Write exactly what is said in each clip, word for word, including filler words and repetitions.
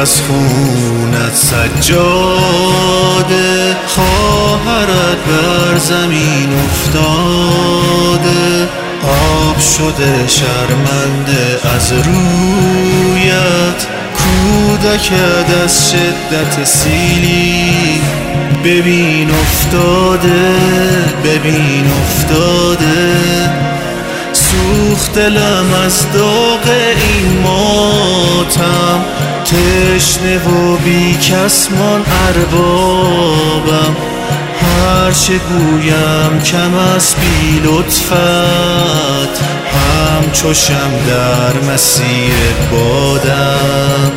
از خونت سجاده، خواهرت بر زمین افتاده، آب شده شرمنده از رویت، کودکت از شدت سیلی ببین افتاده، ببین افتاده. سوخت دلم از داغ این ماتم، تشنه و بی کس مان اربابم، هر چه گویم کم است بی لطفت، همچو شمع در مسیر بادم.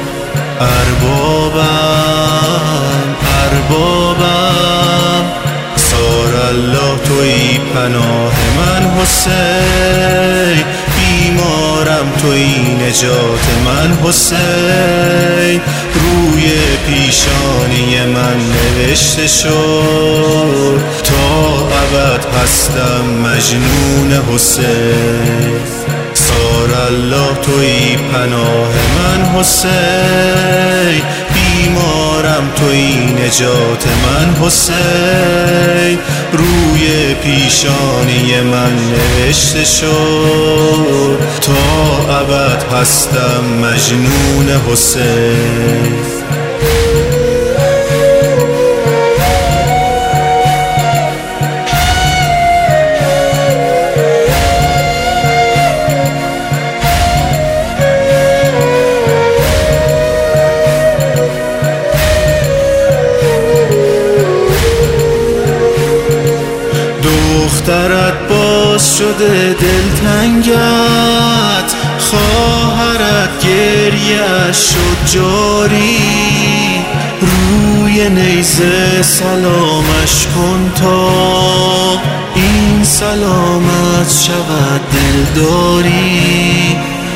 اربابم اربابم سار الله تویی پناه من حسین، بیمارم تویی نجات من حسین. روی پیشانی من نوشته شد، تا ابد هستم مجنون حسین. سار الله تویی پناه من حسین، بیمارم تویی نجات من حسین. روی پیشانی من نوشته شد، تا ابد هستم مجنون حسین. دخترت باز شده دلتنگت، خواهرت گریه اش شد جاری، روی نیزه سلامش کن تا این سلامت شود دلداری،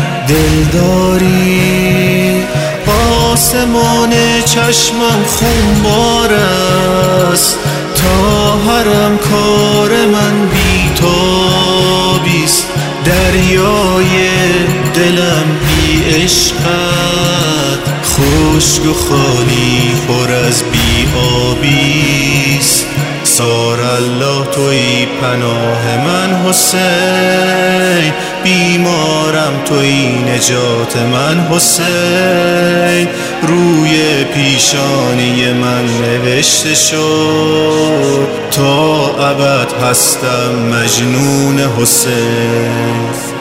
دلداری. آسمان چشمم خونبار است، تا حرم کار من بی تابیست، دریای دلم بی عشقت، خشک و خالی پر از بی آبیست. سار الله تویی پناه من حسین، بیمارم تویی نجات من حسین. روی پیشانی من نوشته شد، تا ابد هستم مجنون حسین.